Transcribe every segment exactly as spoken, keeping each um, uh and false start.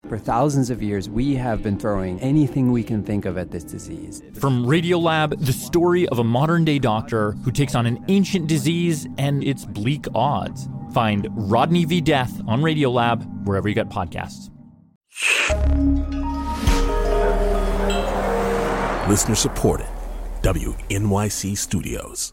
For thousands of years, we have been throwing anything we can think of at this disease. From Radiolab, the story of a modern-day doctor who takes on an ancient disease and its bleak odds. Find Rodney v. Death on Radiolab, wherever you get podcasts. Listener supported. W N Y C Studios.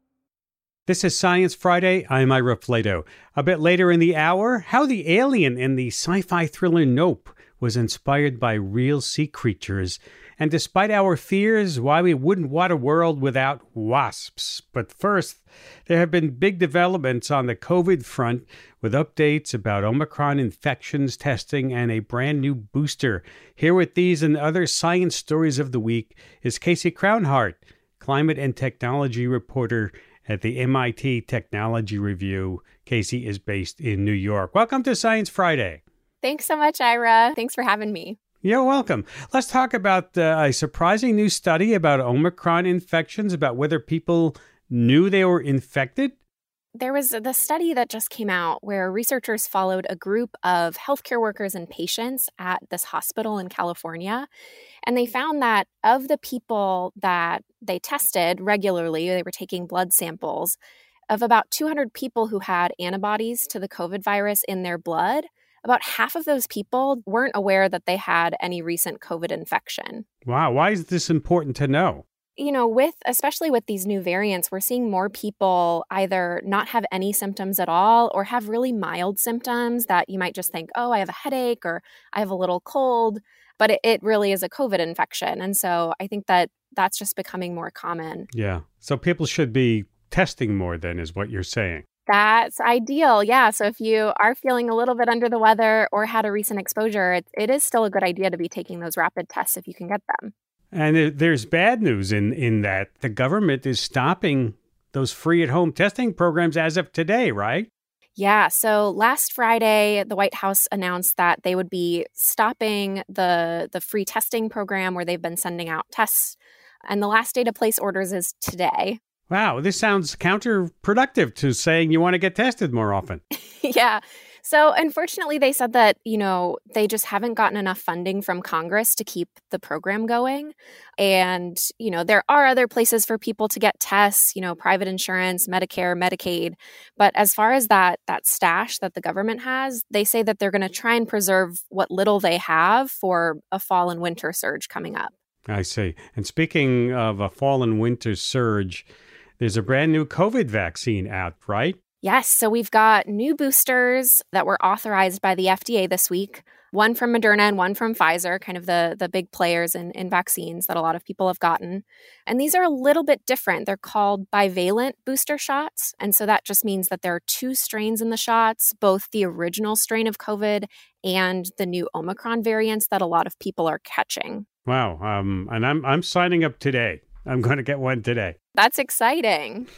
This is Science Friday. I'm Ira Flato. A bit later in the hour, how the alien in the sci-fi thriller Nope was inspired by real sea creatures. And despite our fears, why we wouldn't want a world without wasps. But first, there have been big developments on the COVID front with updates about Omicron infections testing and a brand new booster. Here with these and other science stories of the week is Casey Crownhart, climate and technology reporter at the M I T Technology Review. Casey is based in New York. Welcome to Science Friday. Thanks so much, Ira. Thanks for having me. You're welcome. Let's talk about uh, a surprising new study about Omicron infections, about whether people knew they were infected. There was the study that just came out where researchers followed a group of healthcare workers and patients at this hospital in California. And they found that of the people that they tested regularly, they were taking blood samples, of about two hundred people who had antibodies to the COVID virus in their blood, about half of those people weren't aware that they had any recent COVID infection. Wow. Why is this important to know? You know, with especially with these new variants, we're seeing more people either not have any symptoms at all or have really mild symptoms that you might just think, oh, I have a headache or I have a little cold, but it, it really is a COVID infection. And so I think that that's just becoming more common. Yeah. So people should be testing more then is what you're saying. That's ideal. Yeah. So if you are feeling a little bit under the weather or had a recent exposure, it, it is still a good idea to be taking those rapid tests if you can get them. And there's bad news in, in that the government is stopping those free at-home testing programs as of today, right? Yeah. So last Friday, the White House announced that they would be stopping the, the free testing program where they've been sending out tests. And the last day to place orders is today. Wow. This sounds counterproductive to saying you want to get tested more often. Yeah. So unfortunately, they said that, you know, they just haven't gotten enough funding from Congress to keep the program going. And, you know, there are other places for people to get tests, you know, private insurance, Medicare, Medicaid. But as far as that that stash that the government has, they say that they're going to try and preserve what little they have for a fall and winter surge coming up. I see. And speaking of a fall and winter surge, there's a brand new COVID vaccine out, right? Yes. So we've got new boosters that were authorized by the F D A this week, one from Moderna and one from Pfizer, kind of the, the big players in, in vaccines that a lot of people have gotten. And these are a little bit different. They're called bivalent booster shots. And so that just means that there are two strains in the shots, both the original strain of COVID and the new Omicron variants that a lot of people are catching. Wow. Um, and I'm I'm signing up today. I'm going to get one today. That's exciting.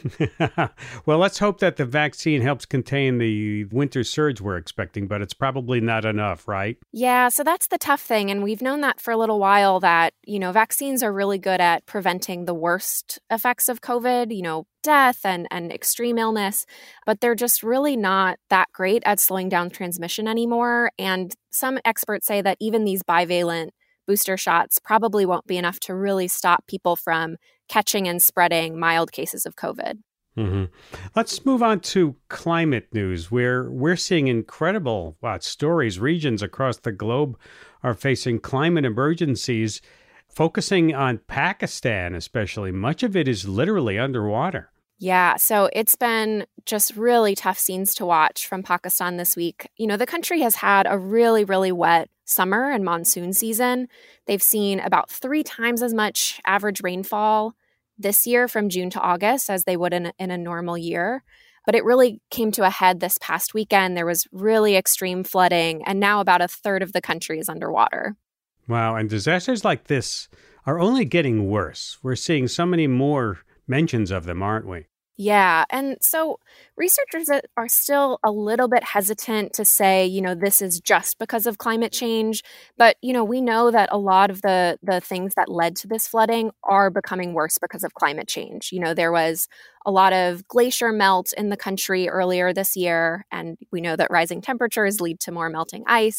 Well, let's hope that the vaccine helps contain the winter surge we're expecting, but it's probably not enough, right? Yeah, so that's the tough thing. And we've known that for a little while that, you know, vaccines are really good at preventing the worst effects of COVID, you know, death and, and extreme illness, but they're just really not that great at slowing down transmission anymore. And some experts say that even these bivalent booster shots probably won't be enough to really stop people from catching and spreading mild cases of COVID. Mm-hmm. Let's move on to climate news, where we're seeing incredible wow, stories. Regions across the globe are facing climate emergencies, focusing on Pakistan especially. Much of it is literally underwater. Yeah, so it's been just really tough scenes to watch from Pakistan this week. You know, the country has had a really, really wet summer and monsoon season. They've seen about three times as much average rainfall this year from June to August as they would in a, in a normal year. But it really came to a head this past weekend. There was really extreme flooding, and now about a third of the country is underwater. Wow, and disasters like this are only getting worse. We're seeing so many more mentions of them, aren't we? Yeah. And so researchers are still a little bit hesitant to say, you know, this is just because of climate change. But, you know, we know that a lot of the, the things that led to this flooding are becoming worse because of climate change. You know, there was a lot of glacier melt in the country earlier this year, and we know that rising temperatures lead to more melting ice.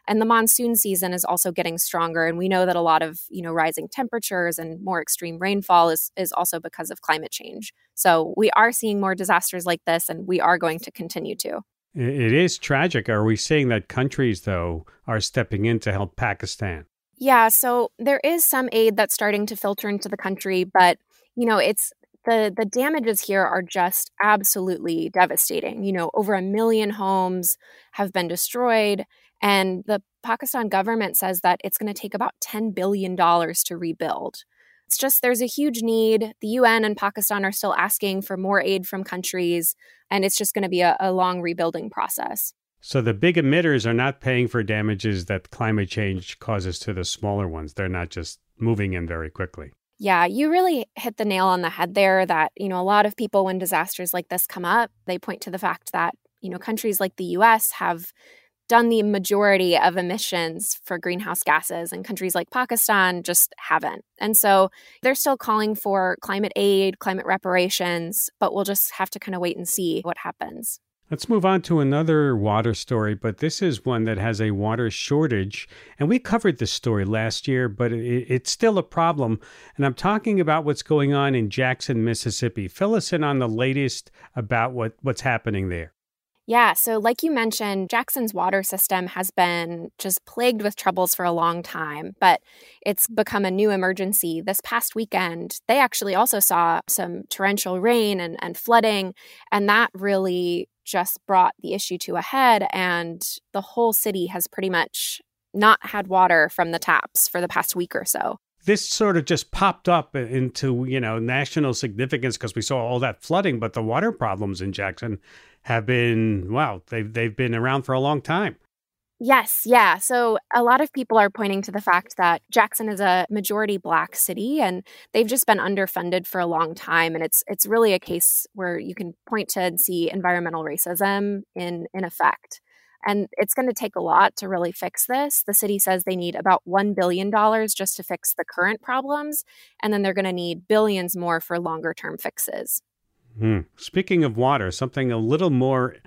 And the monsoon season is also getting stronger. And we know that a lot of, you know, rising temperatures and more extreme rainfall is, is also because of climate change. So we are seeing more disasters like this, and we are going to continue to. It is tragic. Are we seeing that countries, though, are stepping in to help Pakistan? Yeah, so there is some aid that's starting to filter into the country, but, you know, it's the the damages here are just absolutely devastating. You know, over a million homes have been destroyed, and the Pakistan government says that it's going to take about ten billion dollars to rebuild. It's just there's a huge need. The U N and Pakistan are still asking for more aid from countries, and it's just going to be a, a long rebuilding process. So the big emitters are not paying for damages that climate change causes to the smaller ones. They're not just moving in very quickly. Yeah, you really hit the nail on the head there that, you know, a lot of people, when disasters like this come up, they point to the fact that, you know, countries like the U S have done the majority of emissions for greenhouse gases, and countries like Pakistan just haven't. And so they're still calling for climate aid, climate reparations, but we'll just have to kind of wait and see what happens. Let's move on to another water story, but this is one that has a water shortage. And we covered this story last year, but it, it's still a problem. And I'm talking about what's going on in Jackson, Mississippi. Fill us in on the latest about what, what's happening there. Yeah, so like you mentioned, Jackson's water system has been just plagued with troubles for a long time, but it's become a new emergency. This past weekend, they actually also saw some torrential rain and, and flooding, and that really just brought the issue to a head, and the whole city has pretty much not had water from the taps for the past week or so. This sort of just popped up into, you know, national significance because we saw all that flooding, but the water problems in Jackson have been, wow, they've, they've been around for a long time. Yes, yeah. So a lot of people are pointing to the fact that Jackson is a majority Black city, and they've just been underfunded for a long time. And it's it's really a case where you can point to and see environmental racism in, in effect. And it's going to take a lot to really fix this. The city says they need about one billion dollars just to fix the current problems, and then they're going to need billions more for longer-term fixes. Hmm. Speaking of water, something a little more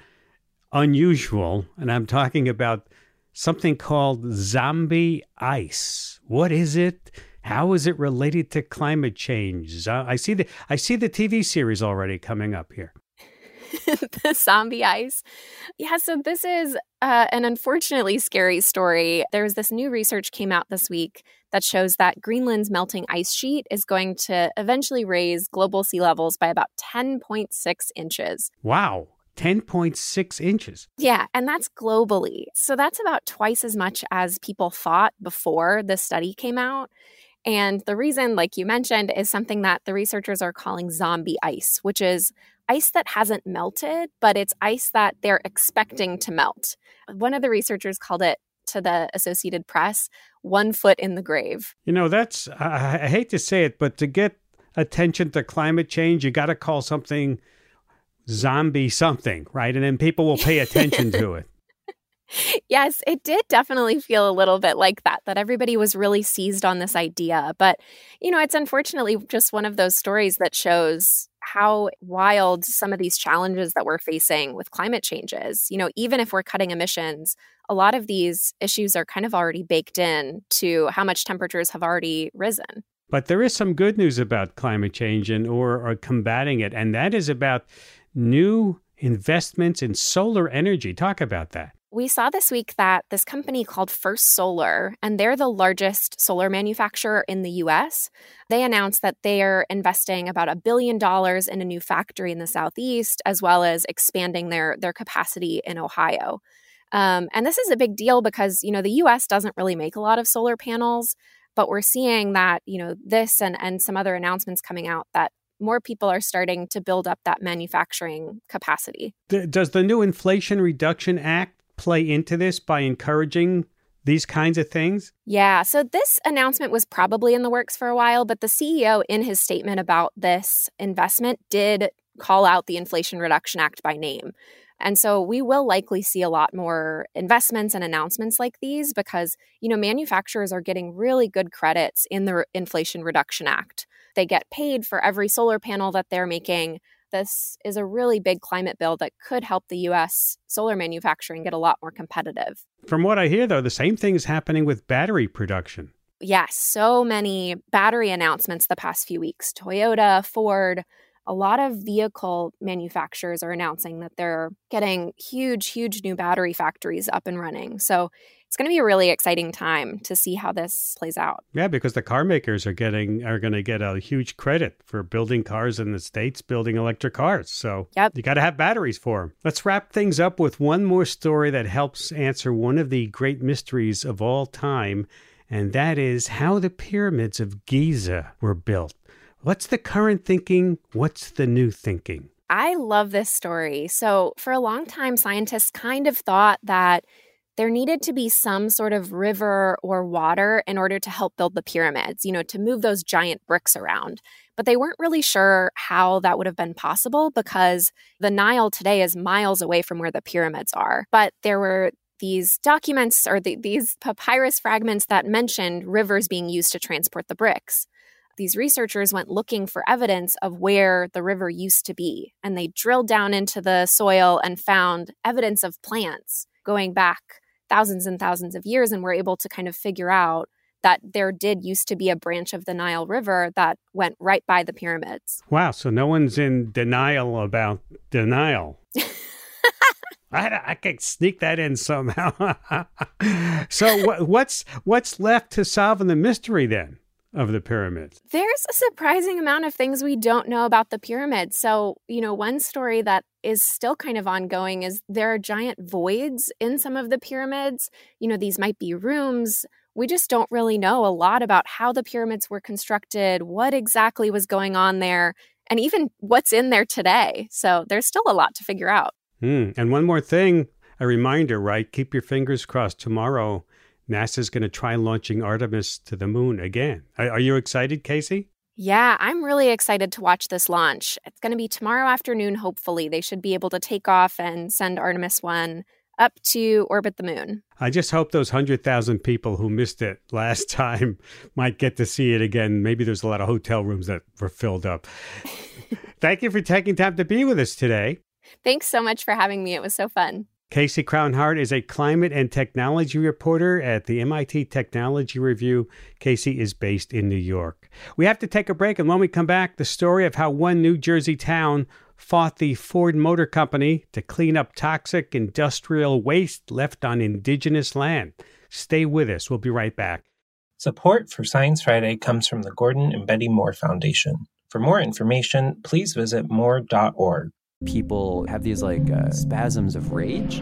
unusual, and I'm talking about something called zombie ice. What is it? How is it related to climate change? I see the I see the T V series already coming up here. The zombie ice. Yeah, so this is uh, an unfortunately scary story. There's this new research came out this week that shows that Greenland's melting ice sheet is going to eventually raise global sea levels by about ten point six inches. Wow. ten point six inches. Yeah, and that's globally. So that's about twice as much as people thought before the study came out. And the reason, like you mentioned, is something that the researchers are calling zombie ice, which is ice that hasn't melted, but it's ice that they're expecting to melt. One of the researchers called it, to the Associated Press, one foot in the grave. You know, that's, I, I hate to say it, but to get attention to climate change, you got to call something zombie something, right? And then people will pay attention to it. Yes, it did definitely feel a little bit like that, that everybody was really seized on this idea. But, you know, it's unfortunately just one of those stories that shows how wild some of these challenges that we're facing with climate change is. You know, even if we're cutting emissions, a lot of these issues are kind of already baked in to how much temperatures have already risen. But there is some good news about climate change and or, or combating it, and that is about new investments in solar energy. Talk about that. We saw this week that this company called First Solar, and they're the largest solar manufacturer in the U S, they announced that they are investing about a billion dollars in a new factory in the Southeast, as well as expanding their, their capacity in Ohio. Um, and this is a big deal because, you know, the U S doesn't really make a lot of solar panels, but we're seeing that, you know, this and, and some other announcements coming out that more people are starting to build up that manufacturing capacity. Does the new Inflation Reduction Act play into this by encouraging these kinds of things? Yeah, so this announcement was probably in the works for a while, but the C E O in his statement about this investment did call out the Inflation Reduction Act by name. And so we will likely see a lot more investments and announcements like these because, you know, manufacturers are getting really good credits in the Inflation Reduction Act. They get paid for every solar panel that they're making. this is a really big climate bill that could help the U S solar manufacturing get a lot more competitive. From what I hear, though, the same thing is happening with battery production. Yes, so many battery announcements the past few weeks. Toyota, Ford, a lot of vehicle manufacturers are announcing that they're getting huge, huge new battery factories up and running. So it's going to be a really exciting time to see how this plays out. Yeah, because the car makers are getting are going to get a huge credit for building cars in the States, building electric cars. So yep. you got to have batteries for them. Let's wrap things up with one more story that helps answer one of the great mysteries of all time, and that is how the pyramids of Giza were built. What's the current thinking? What's the new thinking? I love this story. So for a long time, scientists kind of thought that there needed to be some sort of river or water in order to help build the pyramids, you know, to move those giant bricks around. But they weren't really sure how that would have been possible because the Nile today is miles away from where the pyramids are. But there were these documents or the, these papyrus fragments that mentioned rivers being used to transport the bricks. These researchers went looking for evidence of where the river used to be, and they drilled down into the soil and found evidence of plants going back thousands and thousands of years, and were able to kind of figure out that there did used to be a branch of the Nile River that went right by the pyramids. Wow, so no one's in denial about denial. I, I can sneak that in somehow. So what, what's what's left to solve in the mystery then of the pyramids? There's a surprising amount of things we don't know about the pyramids. So, you know, one story that is still kind of ongoing is there are giant voids in some of the pyramids. You know, these might be rooms. We just don't really know a lot about how the pyramids were constructed, what exactly was going on there, and even what's in there today. So there's still a lot to figure out. Mm. And one more thing, a reminder, right? Keep your fingers crossed. Tomorrow, NASA's going to try launching Artemis to the moon again. Are, are you excited, Casey? Yeah, I'm really excited to watch this launch. It's going to be tomorrow afternoon, hopefully. They should be able to take off and send Artemis one up to orbit the moon. I just hope those one hundred thousand people who missed it last time might get to see it again. Maybe there's a lot of hotel rooms that were filled up. Thank you for taking time to be with us today. Thanks so much for having me. It was so fun. Casey Crownhart is a climate and technology reporter at the M I T Technology Review. Casey is based in New York. We have to take a break, and when we come back, the story of how one New Jersey town fought the Ford Motor Company to clean up toxic industrial waste left on indigenous land. Stay with us. We'll be right back. Support for Science Friday comes from the Gordon and Betty Moore Foundation. For more information, please visit more dot org. People have these like uh, spasms of rage.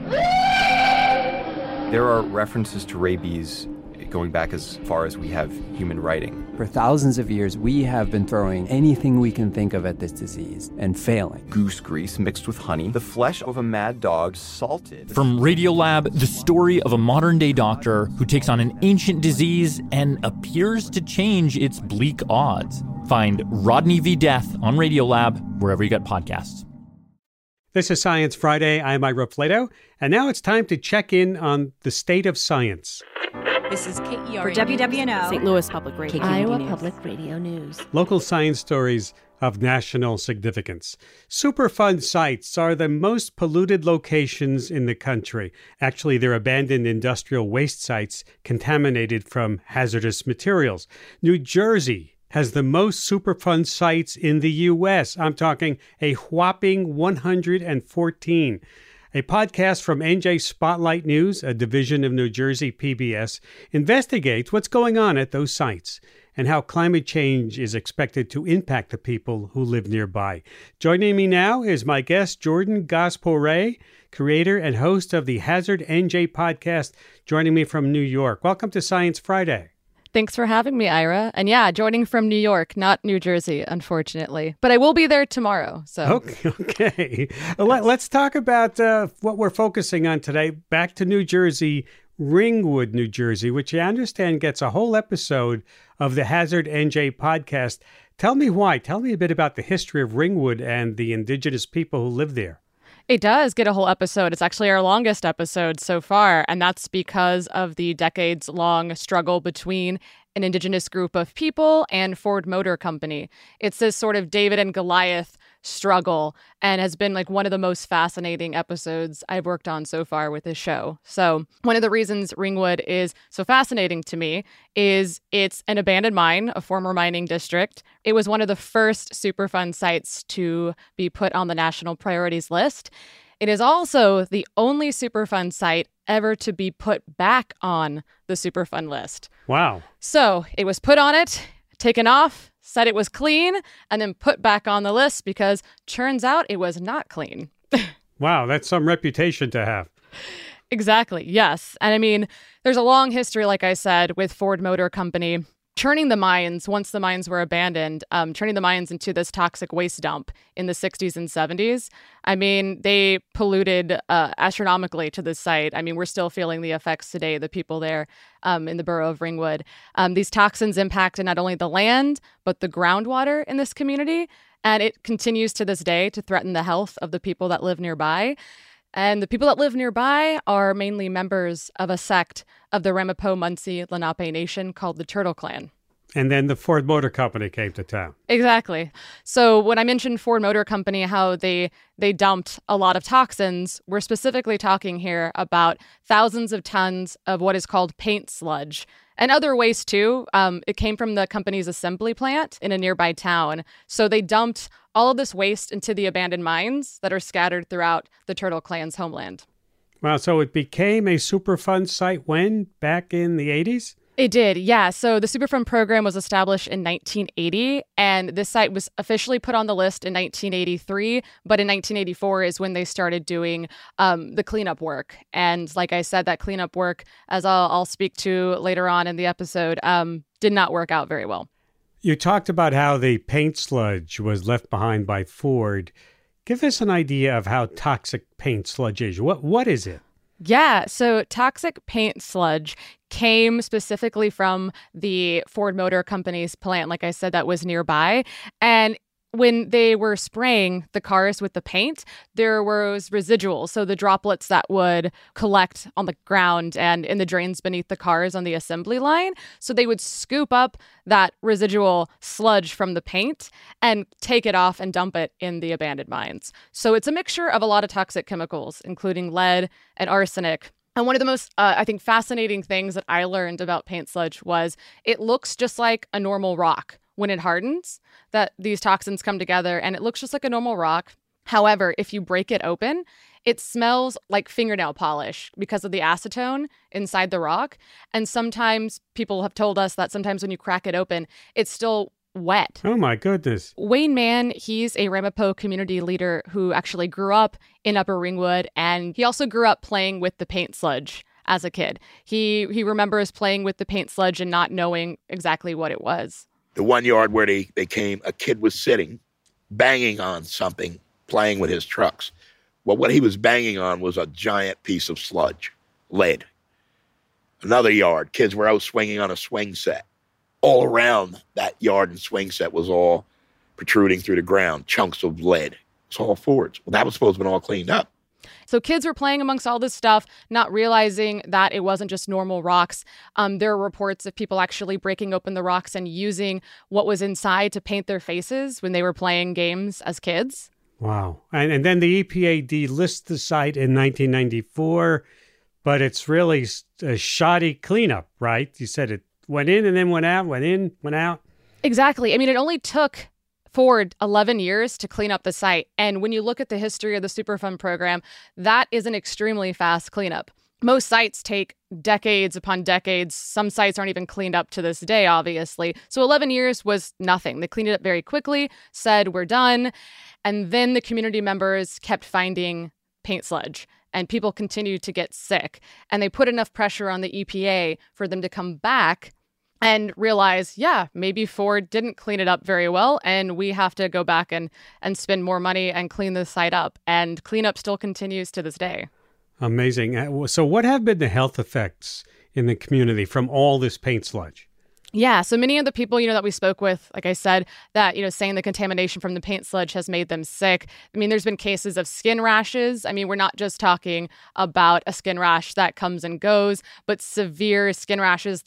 There are references to rabies going back as far as we have human writing. For thousands of years, we have been throwing anything we can think of at this disease and failing. Goose grease mixed with honey, the flesh of a mad dog salted. From Radiolab, the story of a modern-day doctor who takes on an ancient disease and appears to change its bleak odds. Find Rodney v. Death on Radiolab, wherever you get podcasts. This is Science Friday. I'm Ira Flato, and now it's time to check in on the state of science. This is K E R A for W W N O, Saint Louis Public Radio, Iowa Public Radio News. Local science stories of national significance. Superfund sites are the most polluted locations in the country. Actually, they're abandoned industrial waste sites contaminated from hazardous materials. New Jersey has the most Superfund sites in the U S. I'm talking a whopping one hundred fourteen. A podcast from N J Spotlight News, a division of New Jersey P B S, investigates what's going on at those sites and how climate change is expected to impact the people who live nearby. Joining me now is my guest, Jordan Gaspore, creator and host of the Hazard N J podcast, joining me from New York. Welcome to Science Friday. Thanks for having me, Ira. And yeah, joining from New York, not New Jersey, unfortunately. But I will be there tomorrow. So Okay. okay. Let, let's talk about uh, what we're focusing on today. Back to New Jersey, Ringwood, New Jersey, which I understand gets a whole episode of the Hazard N J podcast. Tell me why. Tell me a bit about the history of Ringwood and the indigenous people who live there. It does get a whole episode. It's actually our longest episode so far, and that's because of the decades-long struggle between an indigenous group of people and Ford Motor Company. It's this sort of David and Goliath struggle and has been like one of the most fascinating episodes I've worked on so far with this show. So one of the reasons Ringwood is so fascinating to me is it's an abandoned mine, a former mining district. It was one of the first Superfund sites to be put on the national priorities list. It is also the only Superfund site ever to be put back on the Superfund list. Wow. So it was put on it, taken off, said it was clean, and then put back on the list because turns out it was not clean. Wow, that's some reputation to have. Exactly, yes. And I mean, there's a long history, like I said, with Ford Motor Company turning the mines, once the mines were abandoned, um, turning the mines into this toxic waste dump in the sixties and seventies. I mean, they polluted uh, astronomically to this site. I mean, we're still feeling the effects today, the people there um, in the borough of Ringwood. Um, these toxins impacted not only the land, but the groundwater in this community. And it continues to this day to threaten the health of the people that live nearby. And the people that live nearby are mainly members of a sect of the Ramapo-Munsee Lenape Nation called the Turtle Clan. And then the Ford Motor Company came to town. Exactly. So when I mentioned Ford Motor Company, how they they dumped a lot of toxins, we're specifically talking here about thousands of tons of what is called paint sludge. And other waste, too. Um, it came from the company's assembly plant in a nearby town. So they dumped all of this waste into the abandoned mines that are scattered throughout the Turtle Clan's homeland. Wow, so it became a Superfund site when? Back in the eighties? It did, yeah. So the Superfund program was established in nineteen eighty, and this site was officially put on the list in nineteen eighty-three, but in nineteen eighty-four is when they started doing um, the cleanup work. And like I said, that cleanup work, as I'll, I'll speak to later on in the episode, um, did not work out very well. You talked about how the paint sludge was left behind by Ford. Give us an idea of how toxic paint sludge is. What What is it? Yeah, so toxic paint sludge came specifically from the Ford Motor Company's plant, like I said, that was nearby. And when they were spraying the cars with the paint, there was residuals, so the droplets that would collect on the ground and in the drains beneath the cars on the assembly line. So they would scoop up that residual sludge from the paint and take it off and dump it in the abandoned mines. So it's a mixture of a lot of toxic chemicals, including lead and arsenic. And one of the most, uh, I think, fascinating things that I learned about paint sludge was it looks just like a normal rock. When it hardens, that these toxins come together and it looks just like a normal rock. However, if you break it open, it smells like fingernail polish because of the acetone inside the rock. And sometimes people have told us that sometimes when you crack it open, it's still wet. Oh, my goodness. Wayne Mann, he's a Ramapo community leader who actually grew up in Upper Ringwood, and he also grew up playing with the paint sludge as a kid. He he remembers playing with the paint sludge and not knowing exactly what it was. The one yard where they, they came, a kid was sitting, banging on something, playing with his trucks. Well, what he was banging on was a giant piece of sludge, lead. Another yard, kids were out swinging on a swing set. All around that yard and swing set was all protruding through the ground, chunks of lead. It's all Fords. Well, that was supposed to have been all cleaned up. So kids were playing amongst all this stuff, not realizing that it wasn't just normal rocks. Um, there are reports of people actually breaking open the rocks and using what was inside to paint their faces when they were playing games as kids. Wow. And, and then the E P A delists the site in nineteen ninety-four, but it's really a shoddy cleanup, right? You said it went in and then went out, went in, went out. Exactly. I mean, it only took Ford eleven years to clean up the site. And when you look at the history of the Superfund program, that is an extremely fast cleanup. Most sites take decades upon decades. Some sites aren't even cleaned up to this day, obviously. So eleven years was nothing. They cleaned it up very quickly, said, we're done. And then the community members kept finding paint sludge, and people continued to get sick. And they put enough pressure on the E P A for them to come back and realize, yeah, maybe Ford didn't clean it up very well, and we have to go back and, and spend more money and clean the site up. And cleanup still continues to this day. Amazing. So what have been the health effects in the community from all this paint sludge? Yeah, so many of the people, you know, that we spoke with, like I said, that, you know, saying the contamination from the paint sludge has made them sick. I mean, there's been cases of skin rashes. I mean, we're not just talking about a skin rash that comes and goes, but severe skin rashes that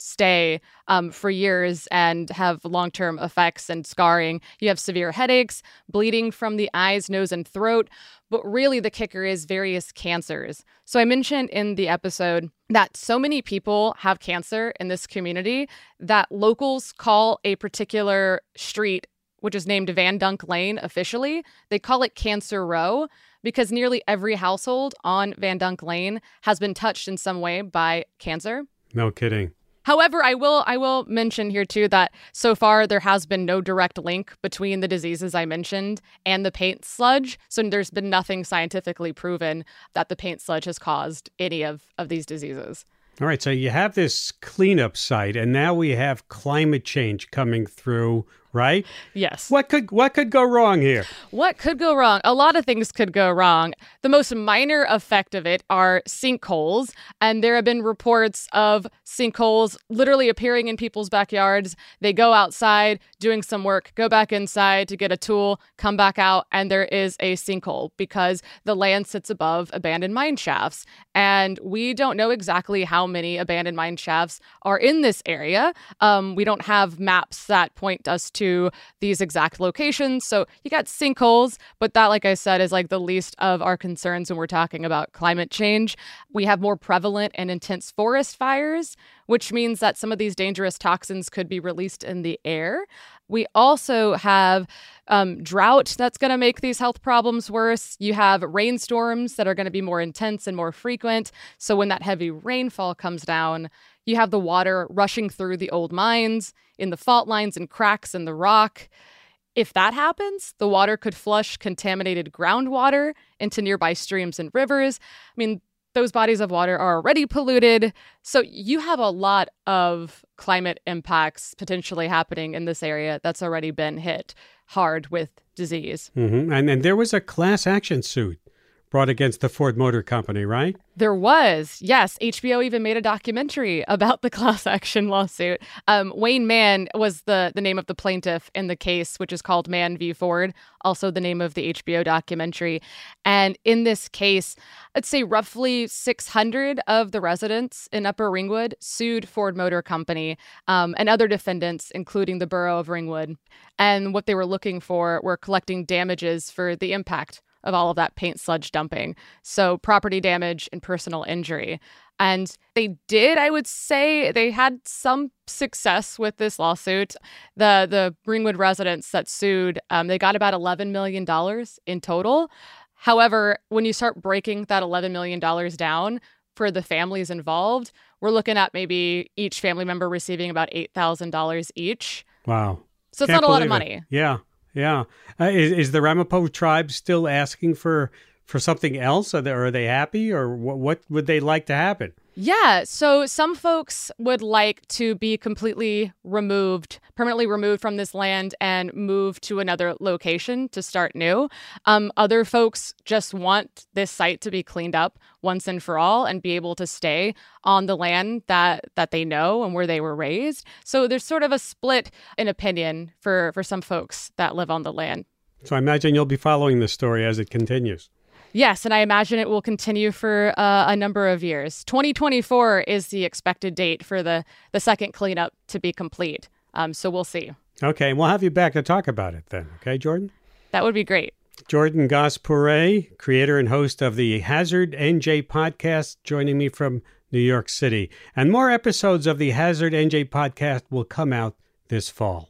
stay um, for years and have long-term effects and scarring. You have severe headaches, bleeding from the eyes, nose, and throat. But really, the kicker is various cancers. So I mentioned in the episode that so many people have cancer in this community that locals call a particular street, which is named Van Dunk Lane officially, they call it Cancer Row, because nearly every household on Van Dunk Lane has been touched in some way by cancer. No kidding. However, I will I will mention here, too, that so far there has been no direct link between the diseases I mentioned and the paint sludge. So there's been nothing scientifically proven that the paint sludge has caused any of, of these diseases. All right, so you have this cleanup site, and now we have climate change coming through, right? Yes. What could what could go wrong here? What could go wrong? A lot of things could go wrong. The most minor effect of it are sinkholes, and there have been reports of sinkholes literally appearing in people's backyards. They go outside doing some work, go back inside to get a tool, come back out, and there is a sinkhole because the land sits above abandoned mine shafts. And we don't know exactly how many abandoned mine shafts are in this area. Um, we don't have maps that point us to these exact locations. So you got sinkholes, but that, like I said, is like the least of our concerns when we're talking about climate change. We have more prevalent and intense forest fires, which means that some of these dangerous toxins could be released in the air. We also have um, drought that's going to make these health problems worse. You have rainstorms that are going to be more intense and more frequent. So when that heavy rainfall comes down, you have the water rushing through the old mines, in the fault lines and cracks in the rock. If that happens, the water could flush contaminated groundwater into nearby streams and rivers. I mean, those bodies of water are already polluted. So you have a lot of climate impacts potentially happening in this area that's already been hit hard with disease. Mm-hmm. And, and there was a class action suit brought against the Ford Motor Company, right? There was, yes. H B O even made a documentary about the class action lawsuit. Um, Wayne Mann was the, the name of the plaintiff in the case, which is called Mann v. Ford, also the name of the H B O documentary. And in this case, I'd say roughly six hundred of the residents in Upper Ringwood sued Ford Motor Company um, and other defendants, including the borough of Ringwood. And what they were looking for were collecting damages for the impact of all of that paint sludge dumping. So property damage and personal injury. And they did, I would say, they had some success with this lawsuit. The the Ringwood residents that sued, um, they got about eleven million dollars in total. However, when you start breaking that eleven million dollars down for the families involved, we're looking at maybe each family member receiving about eight thousand dollars each. Wow. So it's Can't not a lot of believe money. it. Yeah. Yeah. Uh, is, is the Ramapo tribe still asking for, for something else? Are they, are they happy, or what, what would they like to happen? Yeah. So some folks would like to be completely removed, permanently removed from this land and move to another location to start new. Um, other folks just want this site to be cleaned up once and for all and be able to stay on the land that that they know and where they were raised. So there's sort of a split in opinion for, for some folks that live on the land. So I imagine you'll be following this story as it continues. Yes, and I imagine it will continue for uh, a number of years. twenty twenty-four is the expected date for the, the second cleanup to be complete. Um, so we'll see. Okay, we'll have you back to talk about it then. Okay, Jordan? That would be great. Jordan Goss-Pourret, creator and host of the Hazard N J podcast, joining me from New York City. And more episodes of the Hazard N J podcast will come out this fall.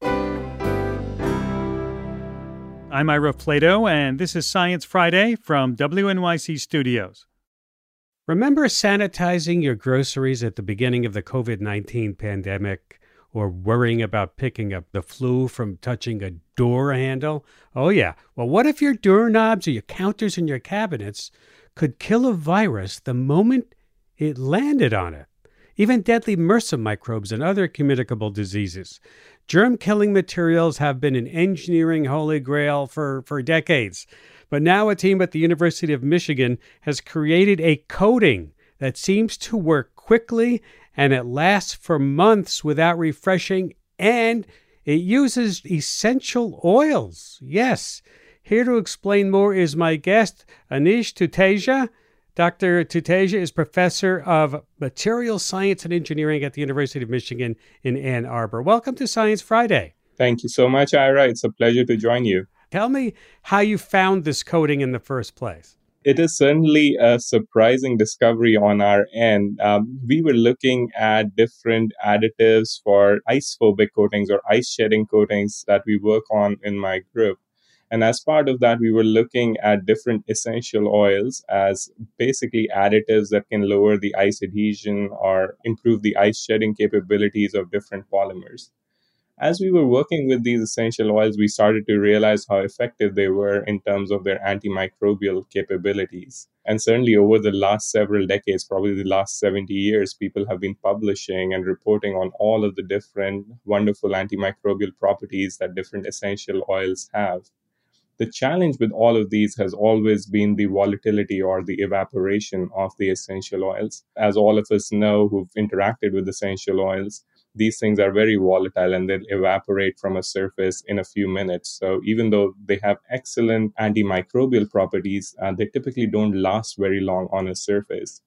I'm Ira Flato, and this is Science Friday from W N Y C Studios. Remember sanitizing your groceries at the beginning of the covid nineteen pandemic, or worrying about picking up the flu from touching a door handle? Oh yeah, well what if your doorknobs or your counters in your cabinets could kill a virus the moment it landed on it? Even deadly MRSA microbes and other communicable diseases. Germ-killing materials have been an engineering holy grail for, for decades. But now a team at the University of Michigan has created a coating that seems to work quickly, and it lasts for months without refreshing, and it uses essential oils. Yes. Here to explain more is my guest, Anish Tuteja, Doctor Tuteja is professor of material science and engineering at the University of Michigan in Ann Arbor. Welcome to Science Friday. Thank you so much, Ira. It's a pleasure to join you. Tell me how you found this coating in the first place. It is certainly a surprising discovery on our end. Um, we were looking at different additives for ice-phobic coatings or ice-shedding coatings that we work on in my group. And as part of that, we were looking at different essential oils as basically additives that can lower the ice adhesion or improve the ice shedding capabilities of different polymers. As we were working with these essential oils, we started to realize how effective they were in terms of their antimicrobial capabilities. And certainly over the last several decades, probably the last seventy years, people have been publishing and reporting on all of the different wonderful antimicrobial properties that different essential oils have. The challenge with all of these has always been the volatility or the evaporation of the essential oils. As all of us know who've interacted with essential oils, these things are very volatile and they'll evaporate from a surface in a few minutes. So even though they have excellent antimicrobial properties, uh, they typically don't last very long on a surface.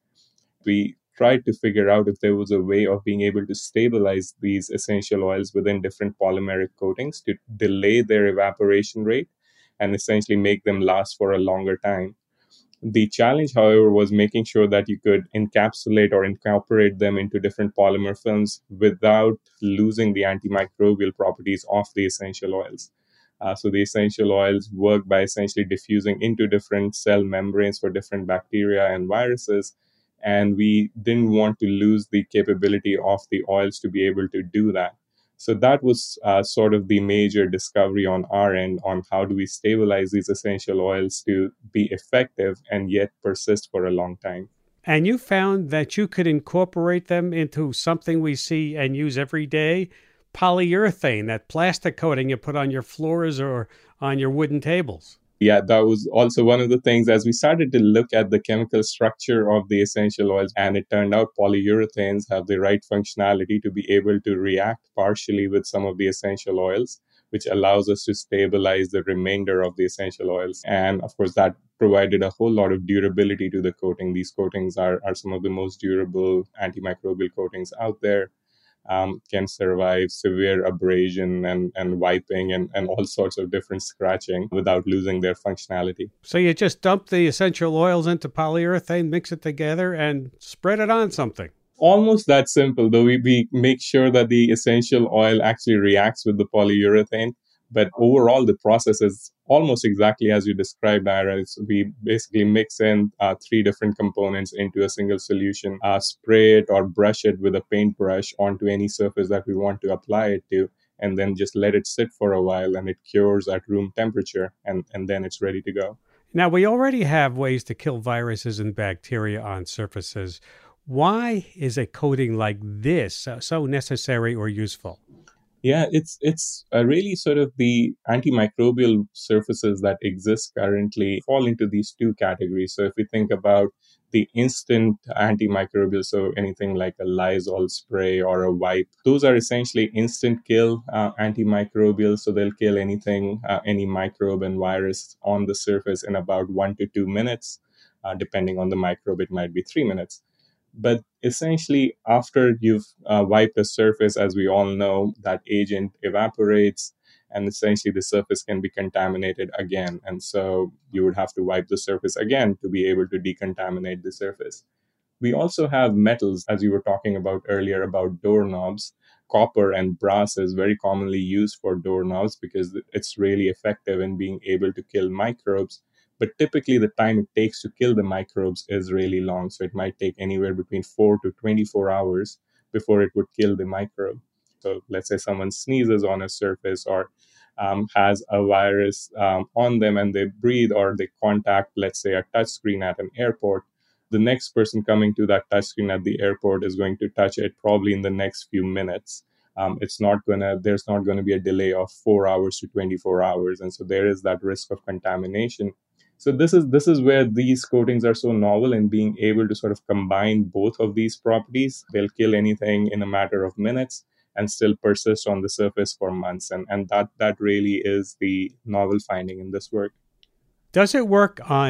We tried to figure out if there was a way of being able to stabilize these essential oils within different polymeric coatings to delay their evaporation rate and essentially make them last for a longer time. The challenge, however, was making sure that you could encapsulate or incorporate them into different polymer films without losing the antimicrobial properties of the essential oils. Uh, so the essential oils work by essentially diffusing into different cell membranes for different bacteria and viruses. And we didn't want to lose the capability of the oils to be able to do that. So that was uh, sort of the major discovery on our end on how do we stabilize these essential oils to be effective and yet persist for a long time. And you found that you could incorporate them into something we see and use every day, polyurethane, that plastic coating you put on your floors or on your wooden tables. Yeah, that was also one of the things as we started to look at the chemical structure of the essential oils, and it turned out polyurethanes have the right functionality to be able to react partially with some of the essential oils, which allows us to stabilize the remainder of the essential oils. And of course, that provided a whole lot of durability to the coating. These coatings are, are some of the most durable antimicrobial coatings out there. Um, can survive severe abrasion and, and wiping and, and all sorts of different scratching without losing their functionality. So you just dump the essential oils into polyurethane, mix it together, and spread it on something. Almost that simple, though we, we make sure that the essential oil actually reacts with the polyurethane. But overall, the process is almost exactly as you described, Ira. So we basically mix in uh, three different components into a single solution, uh, spray it or brush it with a paintbrush onto any surface that we want to apply it to, and then just let it sit for a while, and it cures at room temperature, and, and then it's ready to go. Now, we already have ways to kill viruses and bacteria on surfaces. Why is a coating like this so necessary or useful? Yeah, it's it's uh, really sort of the antimicrobial surfaces that exist currently fall into these two categories. So if we think about the instant antimicrobial, so anything like a Lysol spray or a wipe, those are essentially instant kill uh, antimicrobial. So they'll kill anything, uh, any microbe and virus on the surface in about one to two minutes. Uh, depending on the microbe, it might be three minutes. But essentially, after you've uh, wiped the surface, as we all know, that agent evaporates and essentially the surface can be contaminated again. And so you would have to wipe the surface again to be able to decontaminate the surface. We also have metals, as you were talking about earlier, about doorknobs. Copper and brass is very commonly used for doorknobs because it's really effective in being able to kill microbes. But typically the time it takes to kill the microbes is really long. So it might take anywhere between four to twenty-four hours before it would kill the microbe. So let's say someone sneezes on a surface or um, has a virus um, on them and they breathe or they contact, let's say, a touchscreen at an airport. The next person coming to that touchscreen at the airport is going to touch it probably in the next few minutes. Um, it's not gonna, there's not going to be a delay of four hours to twenty-four hours. And so there is that risk of contamination. So this is this is where these coatings are so novel in being able to sort of combine both of these properties. They'll kill anything in a matter of minutes and still persist on the surface for months. And, and that, that really is the novel finding in this work. Does it work on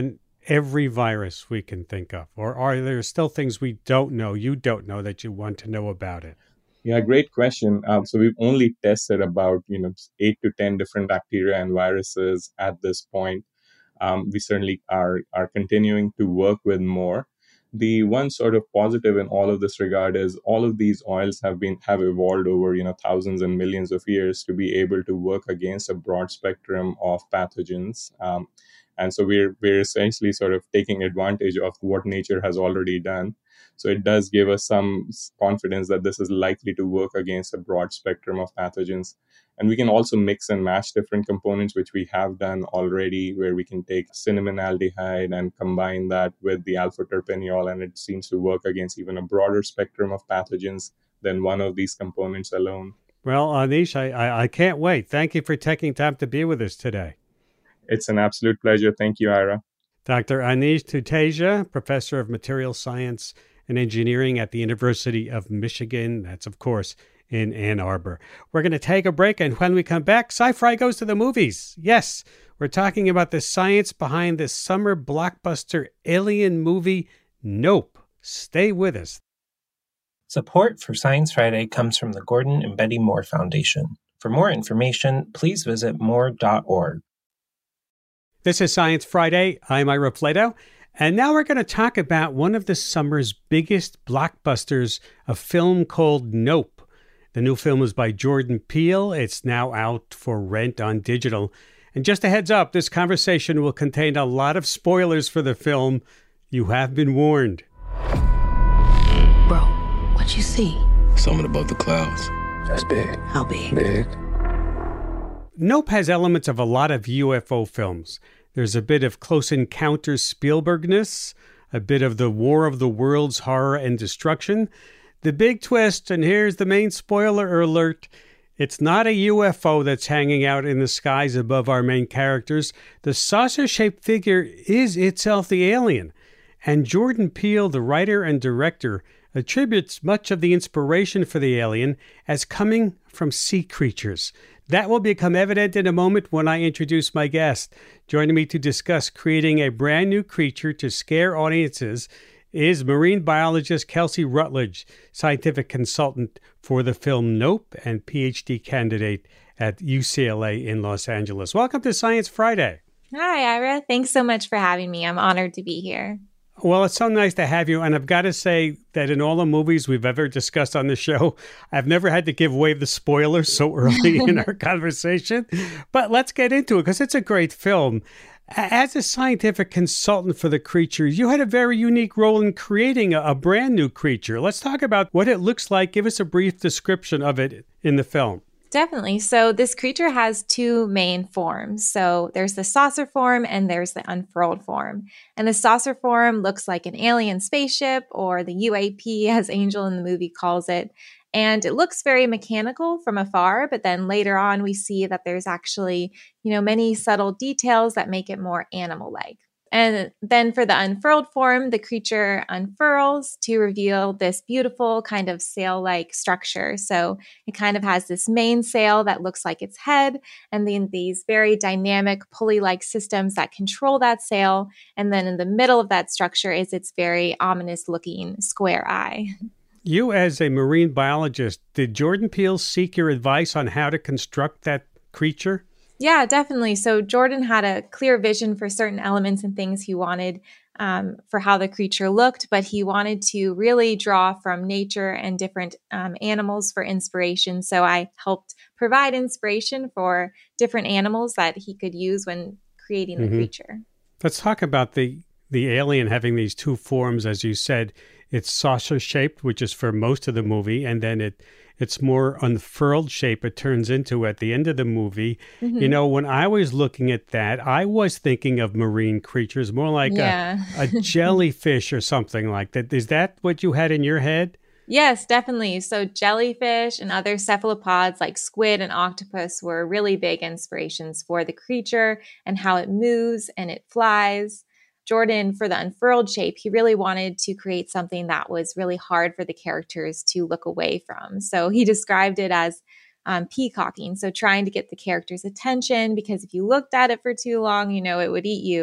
every virus we can think of? Or are there still things we don't know, you don't know, that you want to know about it? Yeah, great question. Um, so we've only tested about, you know, eight to ten different bacteria and viruses at this point. Um, we certainly are are continuing to work with more. The one sort of positive in all of this regard is all of these oils have been have evolved over, you know, thousands and millions of years to be able to work against a broad spectrum of pathogens. Um, and so we're we're essentially sort of taking advantage of what nature has already done. So it does give us some confidence that this is likely to work against a broad spectrum of pathogens. And we can also mix and match different components, which we have done already, where we can take cinnamonaldehyde and combine that with the alpha-terpineol, and it seems to work against even a broader spectrum of pathogens than one of these components alone. Well, Anish, I, I, I can't wait. Thank you for taking time to be with us today. It's an absolute pleasure. Thank you, Ira. Doctor Anish Tuteja, Professor of Materials Science and Engineering at the University of Michigan. That's, of course, in Ann Arbor. We're going to take a break, and when we come back, Sci-Fi goes to the movies. Yes, we're talking about the science behind this summer blockbuster alien movie, Nope. Stay with us. Support for Science Friday comes from the Gordon and Betty Moore Foundation. For more information, please visit more dot org. This is Science Friday. I'm Ira Flatow. And now we're going to talk about one of the summer's biggest blockbusters, a film called Nope. The new film is by Jordan Peele. It's now out for rent on digital. And just a heads up, this conversation will contain a lot of spoilers for the film. You have been warned. Bro, what you see? Something above the clouds. That's big. How big? Big. Nope has elements of a lot of U F O films. There's a bit of Close Encounters Spielbergness, a bit of the War of the Worlds horror and destruction. The big twist, and here's the main spoiler alert, it's not a U F O that's hanging out in the skies above our main characters. The saucer-shaped figure is itself the alien. And Jordan Peele, the writer and director, attributes much of the inspiration for the alien as coming from sea creatures. That will become evident in a moment when I introduce my guest. Joining me to discuss creating a brand new creature to scare audiences is marine biologist Kelsey Rutledge, scientific consultant for the film Nope and P H D candidate at U C L A in Los Angeles. Welcome to Science Friday. Hi, Ira. Thanks so much for having me. I'm honored to be here. Well, it's so nice to have you. And I've got to say that in all the movies we've ever discussed on the show, I've never had to give away the spoilers so early in our conversation. But let's get into it because it's a great film. As a scientific consultant for the creature, you had a very unique role in creating a, a brand new creature. Let's talk about what it looks like. Give us a brief description of it in the film. Definitely. So this creature has two main forms. So there's the saucer form and there's the unfurled form. And the saucer form looks like an alien spaceship, or the U A P, as Angel in the movie calls it. And it looks very mechanical from afar, but then later on we see that there's actually, you know, many subtle details that make it more animal-like. And then for the unfurled form, the creature unfurls to reveal this beautiful kind of sail-like structure. So it kind of has this main sail that looks like its head, and then these very dynamic pulley-like systems that control that sail. And then in the middle of that structure is its very ominous-looking square eye. You, as a marine biologist, did Jordan Peele seek your advice on how to construct that creature? Yeah, definitely. So Jordan had a clear vision for certain elements and things he wanted um, for how the creature looked, but he wanted to really draw from nature and different um, animals for inspiration. So I helped provide inspiration for different animals that he could use when creating the mm-hmm. creature. Let's talk about the, the alien having these two forms. As you said, it's saucer-shaped, which is for most of the movie, and then it It's more unfurled shape it turns into at the end of the movie. Mm-hmm. You know, when I was looking at that, I was thinking of marine creatures, more like yeah. a, a jellyfish or something like that. Is that what you had in your head? Yes, definitely. So jellyfish and other cephalopods like squid and octopus were really big inspirations for the creature and how it moves and it flies. Jordan, for the unfurled shape, he really wanted to create something that was really hard for the characters to look away from. So he described it as um, peacocking. So trying to get the character's attention, because if you looked at it for too long, you know, it would eat you.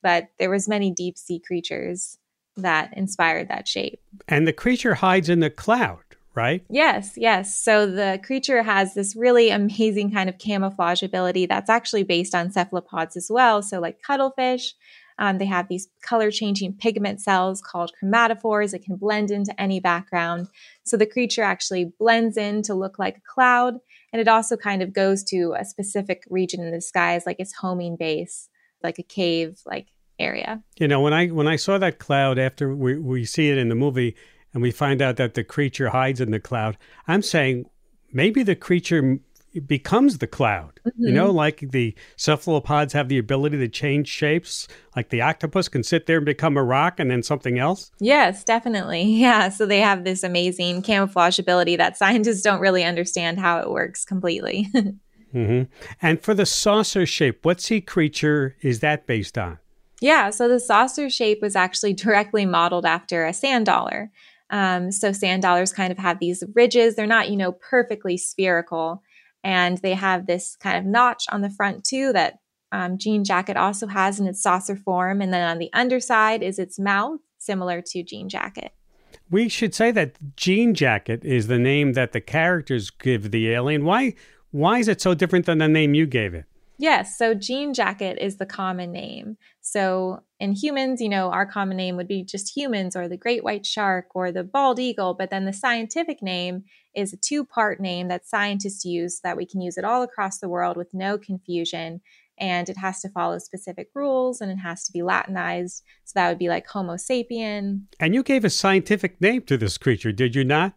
but there was many deep sea creatures that inspired that shape. And the creature hides in the cloud, right? Yes, yes. So the creature has this really amazing kind of camouflage ability that's actually based on cephalopods as well. So like cuttlefish, um, they have these color-changing pigment cells called chromatophores. It can blend into any background. So the creature actually blends in to look like a cloud. And it also kind of goes to a specific region in the sky as like its homing base, like a cave, like area. You know, when I when I saw that cloud after we, we see it in the movie and we find out that the creature hides in the cloud, I'm saying maybe the creature becomes the cloud. Mm-hmm. You know, like the cephalopods have the ability to change shapes, like the octopus can sit there and become a rock and then something else. Yes, definitely. Yeah. So they have this amazing camouflage ability that scientists don't really understand how it works completely. Mm-hmm. And for the saucer shape, what sea creature is that based on? Yeah, so the saucer shape was actually directly modeled after a sand dollar. Um, so sand dollars kind of have these ridges. They're not, you know, perfectly spherical. And they have this kind of notch on the front too that um, Jean Jacket also has in its saucer form. And then on the underside is its mouth, similar to Jean Jacket. We should say that Jean Jacket is the name that the characters give the alien. Why, why is it so different than the name you gave it? Yes, so Jean Jacket is the common name. So in humans, you know, our common name would be just humans or the great white shark or the bald eagle. But then the scientific name is a two-part name that scientists use so that we can use it all across the world with no confusion. And it has to follow specific rules and it has to be Latinized. So that would be like Homo sapien. And you gave a scientific name to this creature, did you not?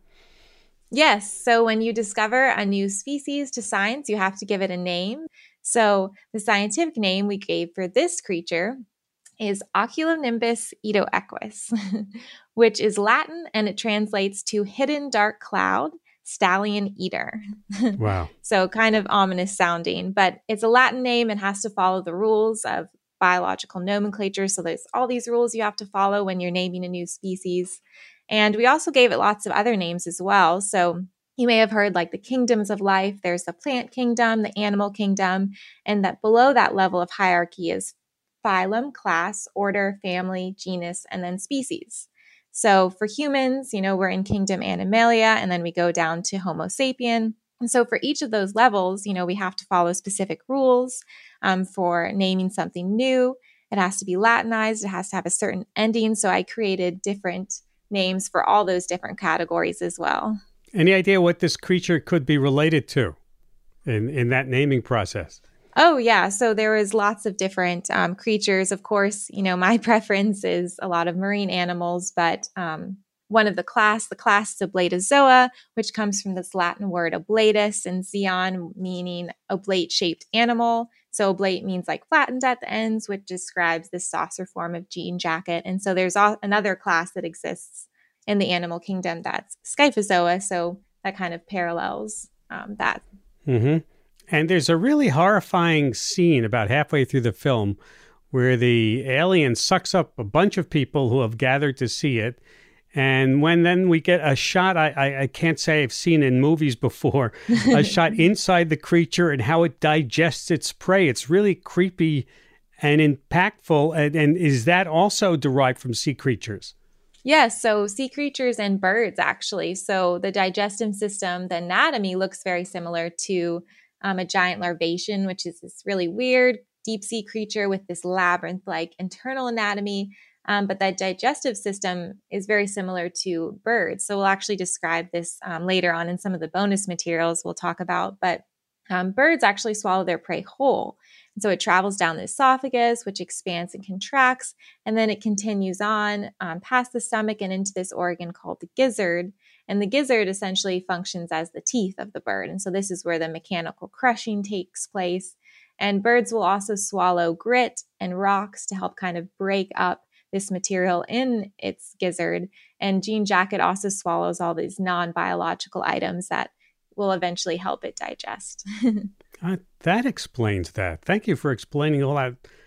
Yes. So when you discover a new species to science, you have to give it a name. So the scientific name we gave for this creature is Oculonimbus edoequus, which is Latin and it translates to hidden dark cloud, stallion eater. Wow. So kind of ominous sounding, but it's a Latin name and has to follow the rules of biological nomenclature. So there's all these rules you have to follow when you're naming a new species. And we also gave it lots of other names as well. So you may have heard like the kingdoms of life. There's the plant kingdom, the animal kingdom, and that below that level of hierarchy is phylum, class, order, family, genus, and then species. So for humans, you know, we're in kingdom Animalia, and then we go down to Homo sapien. And so for each of those levels, you know, we have to follow specific rules um, for naming something new. It has to be Latinized. It has to have a certain ending. So I created different names for all those different categories as well. Any idea what this creature could be related to in, in that naming process? Oh, yeah. So there was lots of different um, creatures. Of course, you know, my preference is a lot of marine animals, but um, one of the class, the class is Oblatozoa, which comes from this Latin word oblatus and zeon, meaning oblate-shaped animal. So oblate means like flattened at the ends, which describes this saucer form of Jean Jacket. And so there's all, another class that exists in the animal kingdom that's Scyphozoa, so that kind of parallels um, that. Mm-hmm. And there's a really horrifying scene about halfway through the film where the alien sucks up a bunch of people who have gathered to see it. And when then we get a shot I, I, I can't say I've seen in movies before, a shot inside the creature and how it digests its prey. It's really creepy and impactful. And, and is that also derived from sea creatures? Yes, so sea creatures and birds, actually. So the digestive system, the anatomy looks very similar to um, a giant larvation, which is this really weird deep sea creature with this labyrinth-like internal anatomy. Um, but that digestive system is very similar to birds. So we'll actually describe this um, later on in some of the bonus materials we'll talk about. But um, birds actually swallow their prey whole. And so it travels down the esophagus, which expands and contracts, and then it continues on um, past the stomach and into this organ called the gizzard. And the gizzard essentially functions as the teeth of the bird. And so this is where the mechanical crushing takes place. And birds will also swallow grit and rocks to help kind of break up this material in its gizzard. And Jean Jacket also swallows all these non-biological items that will eventually help it digest. Uh, that explains that. Thank you for explaining all that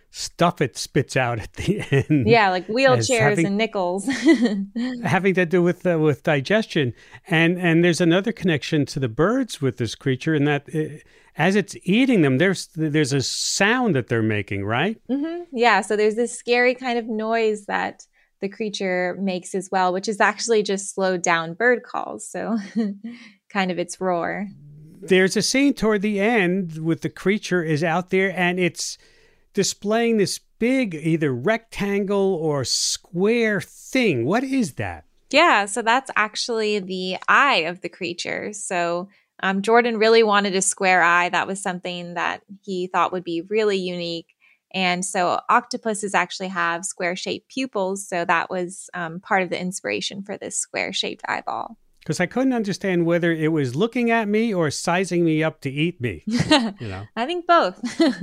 stuff it spits out at the end. Yeah, like wheelchairs having, and nickels. having to do with uh, with digestion. And and there's another connection to the birds with this creature in that it, as it's eating them, there's there's a sound that they're making, right? Mm-hmm. Yeah, so there's this scary kind of noise that the creature makes as well, which is actually just slowed down bird calls. So kind of its roar. There's a scene toward the end with the creature is out there and it's displaying this big either rectangle or square thing. What is that? Yeah, so that's actually the eye of the creature. So um, Jordan really wanted a square eye. That was something that he thought would be really unique. And so octopuses actually have square-shaped pupils. So that was um, part of the inspiration for this square-shaped eyeball. Because I couldn't understand whether it was looking at me or sizing me up to eat me. You know? I think both.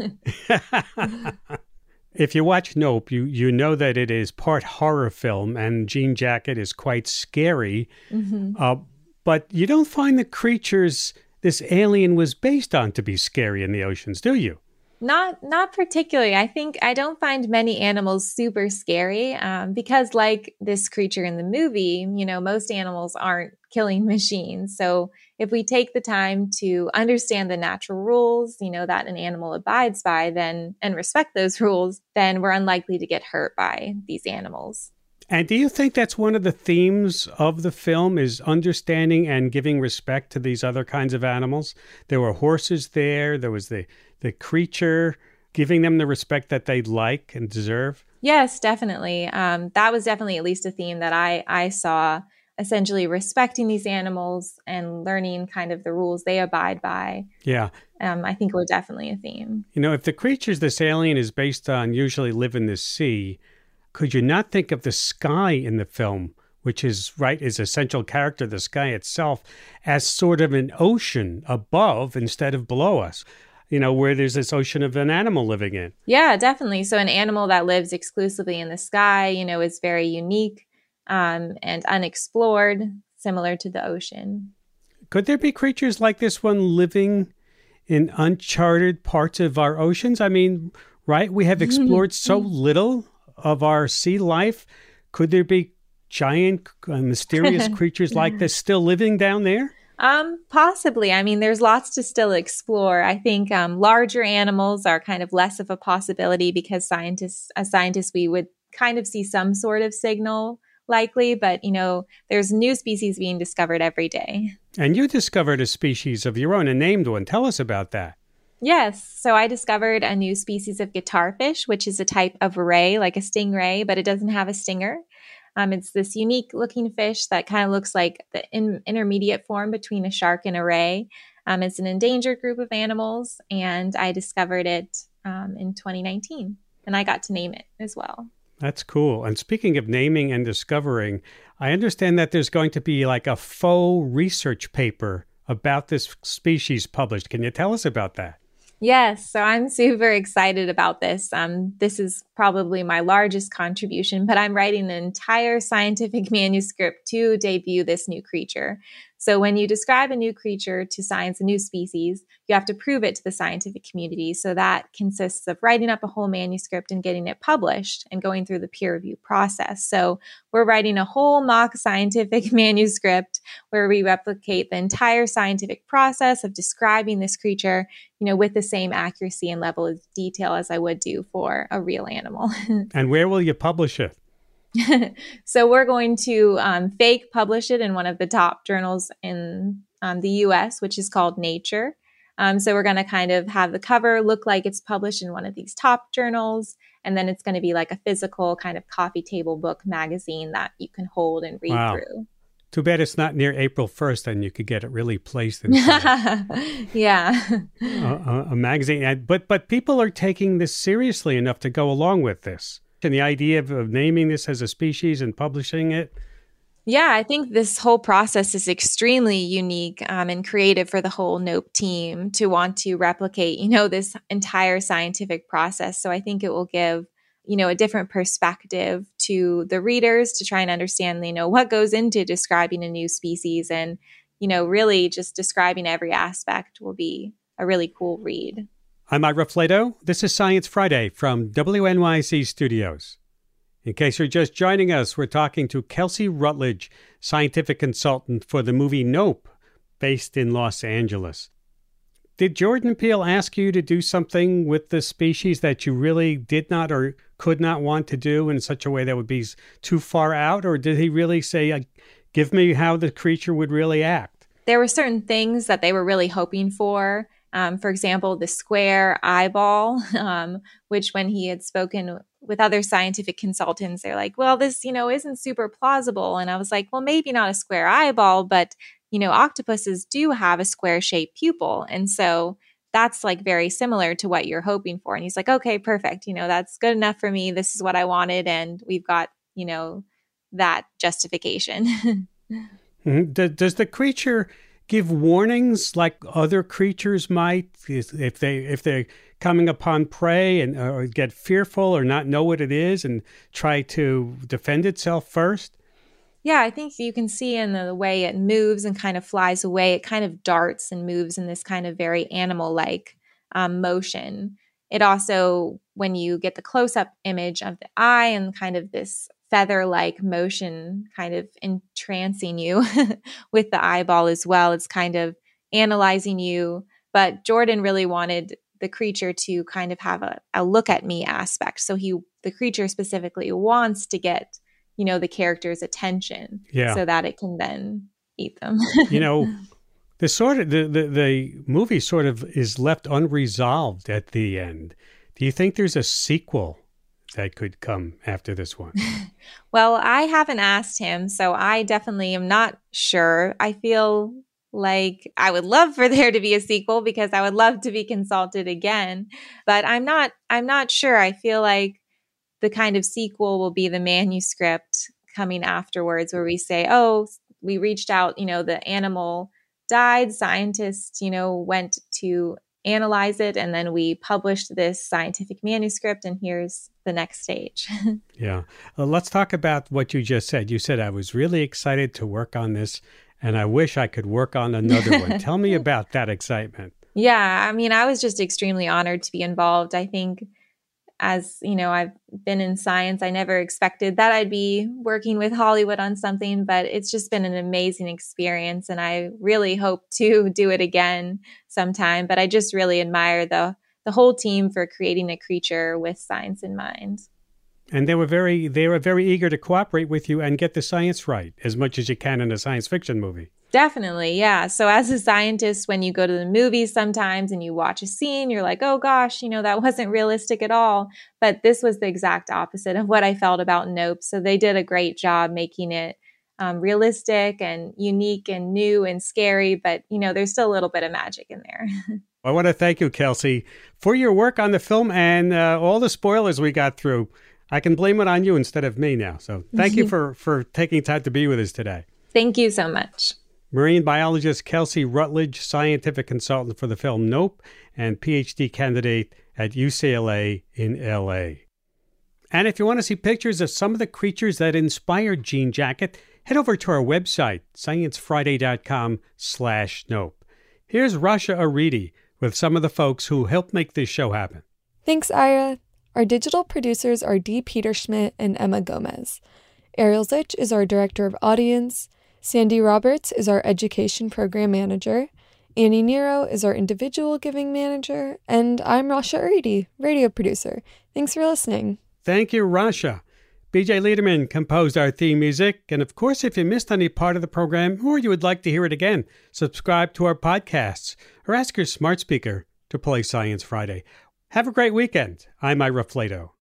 If you watch Nope, you, you know that it is part horror film and Jean Jacket is quite scary. Mm-hmm. Uh, but you don't find the creatures this alien was based on to be scary in the oceans, do you? Not not particularly. I think I don't find many animals super scary um, because like this creature in the movie, you know, most animals aren't killing machines. So if we take the time to understand the natural rules, you know, that an animal abides by then and respect those rules, then we're unlikely to get hurt by these animals. And do you think that's one of the themes of the film is understanding and giving respect to these other kinds of animals? There were horses there. There was the, the creature, giving them the respect that they like and deserve. Yes, definitely. Um, that was definitely at least a theme that I, I saw, essentially respecting these animals and learning kind of the rules they abide by. Yeah. Um, I think were definitely a theme. You know, if the creatures this alien is based on usually live in the sea, could you not think of the sky in the film, which is, right, is a central character, the sky itself, as sort of an ocean above instead of below us, you know, where there's this ocean of an animal living in? Yeah, definitely. So an animal that lives exclusively in the sky, you know, is very unique um, and unexplored, similar to the ocean. Could there be creatures like this one living in uncharted parts of our oceans? I mean, right, we have explored so little of our sea life. Could there be giant, uh, mysterious creatures like this still living down there? Um, possibly. I mean, there's lots to still explore. I think um, larger animals are kind of less of a possibility because scientists, as scientists, we would kind of see some sort of signal likely, but, you know, there's new species being discovered every day. And you discovered a species of your own, a named one. Tell us about that. Yes. So I discovered a new species of guitarfish, which is a type of ray, like a stingray, but it doesn't have a stinger. Um, it's this unique looking fish that kind of looks like the in- intermediate form between a shark and a ray. Um, it's an endangered group of animals, and I discovered it um, in twenty nineteen, and I got to name it as well. That's cool. And speaking of naming and discovering, I understand that there's going to be like a faux research paper about this species published. Can you tell us about that? Yes, so I'm super excited about this. Um, this is probably my largest contribution, but I'm writing an entire scientific manuscript to debut this new creature. So when you describe a new creature to science, a new species, you have to prove it to the scientific community. So that consists of writing up a whole manuscript and getting it published and going through the peer review process. So we're writing a whole mock scientific manuscript where we replicate the entire scientific process of describing this creature, you know, with the same accuracy and level of detail as I would do for a real animal. And where will you publish it? So we're going to um, fake publish it in one of the top journals in um, the U S, which is called Nature. Um, so we're going to kind of have the cover look like it's published in one of these top journals. And then it's going to be like a physical kind of coffee table book magazine that you can hold and read wow. through. Too bad it's not near April first, and you could get it really placed inside. Yeah. a, a, a magazine. But, but people are taking this seriously enough to go along with this. And the idea of, of naming this as a species and publishing it? Yeah, I think this whole process is extremely unique um, and creative for the whole Nope team to want to replicate, you know, this entire scientific process. So I think it will give, you know, a different perspective to the readers to try and understand, you know, what goes into describing a new species, and, you know, really just describing every aspect will be a really cool read. I'm Ira Flato. This is Science Friday from W N Y C Studios. In case you're just joining us, we're talking to Kelsey Rutledge, scientific consultant for the movie Nope, based in Los Angeles. Did Jordan Peele ask you to do something with the species that you really did not or could not want to do in such a way that would be too far out? Or did he really say, give me how the creature would really act? There were certain things that they were really hoping for. Um, for example, the square eyeball, um, which when he had spoken with other scientific consultants, they're like, well, this, you know, isn't super plausible. And I was like, well, maybe not a square eyeball, but, you know, octopuses do have a square shaped pupil. And so that's like very similar to what you're hoping for. And he's like, okay, perfect. You know, that's good enough for me. This is what I wanted. And we've got, you know, that justification. Mm-hmm. Does the creature give warnings like other creatures might if they if they're coming upon prey and or get fearful or not know what it is and try to defend itself first? Yeah, I think you can see in the way it moves and kind of flies away, it kind of darts and moves in this kind of very animal-like um, motion. It also, when you get the close-up image of the eye and kind of this feather-like motion kind of entrancing you with the eyeball as well. It's kind of analyzing you. But Jordan really wanted the creature to kind of have a, a look at me aspect. So he, the creature specifically wants to get, you know, the character's attention yeah. so that it can then eat them. You know, the sort of the, the, the movie sort of is left unresolved at the end. Do you think there's a sequel that could come after this one? Well, I haven't asked him, so I definitely am not sure. I feel like I would love for there to be a sequel because I would love to be consulted again, but I'm not I'm not sure. I feel like the kind of sequel will be the manuscript coming afterwards where we say, oh, we reached out, you know, the animal died, scientists, you know, went to analyze it, and then we published this scientific manuscript, and here's the next stage. Yeah. Well, let's talk about what you just said. You said, I was really excited to work on this, and I wish I could work on another one. Tell me about that excitement. Yeah. I mean, I was just extremely honored to be involved. I think as, you know, I've been in science, I never expected that I'd be working with Hollywood on something, but it's just been an amazing experience. And I really hope to do it again sometime. But I just really admire the the whole team for creating a creature with science in mind. And they were very they were very eager to cooperate with you and get the science right as much as you can in a science fiction movie. Definitely, yeah. So as a scientist, when you go to the movies sometimes and you watch a scene, you're like, oh gosh, you know, that wasn't realistic at all. But this was the exact opposite of what I felt about Nope. So they did a great job making it um, realistic and unique and new and scary. But, you know, there's still a little bit of magic in there. I want to thank you, Kelsey, for your work on the film and uh, all the spoilers we got through. I can blame it on you instead of me now. So thank you for, for taking time to be with us today. Thank you so much. Marine biologist Kelsey Rutledge, scientific consultant for the film Nope, and P H D candidate at U C L A in L A. And if you want to see pictures of some of the creatures that inspired Jean Jacket, head over to our website, sciencefriday.com slash nope. Here's Rasha Aridi with some of the folks who helped make this show happen. Thanks, Ira. Our digital producers are Dee Peterschmidt and Emma Gomez. Ariel Zich is our director of audience. Sandy Roberts is our education program manager. Annie Nero is our individual giving manager. And I'm Rasha Aridi, radio producer. Thanks for listening. Thank you, Rasha. B J Liederman composed our theme music. And of course, if you missed any part of the program or you would like to hear it again, subscribe to our podcasts or ask your smart speaker to play Science Friday. Have a great weekend. I'm Ira Flato.